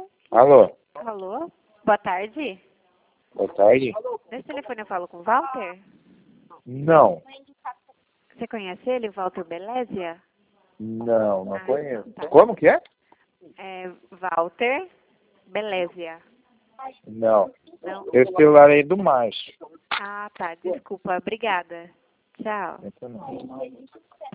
Alô? Alô? Boa tarde. Boa tarde? Nesse telefone eu falo com o Walter? Não. Você conhece ele, Walter Belésia? Não Ah, conheço. tá. Como que é? É Walter Belésia. Não. Não? Esse celular aí é do Márcio. Ah, tá. Desculpa. Obrigada. Tchau. Esse não.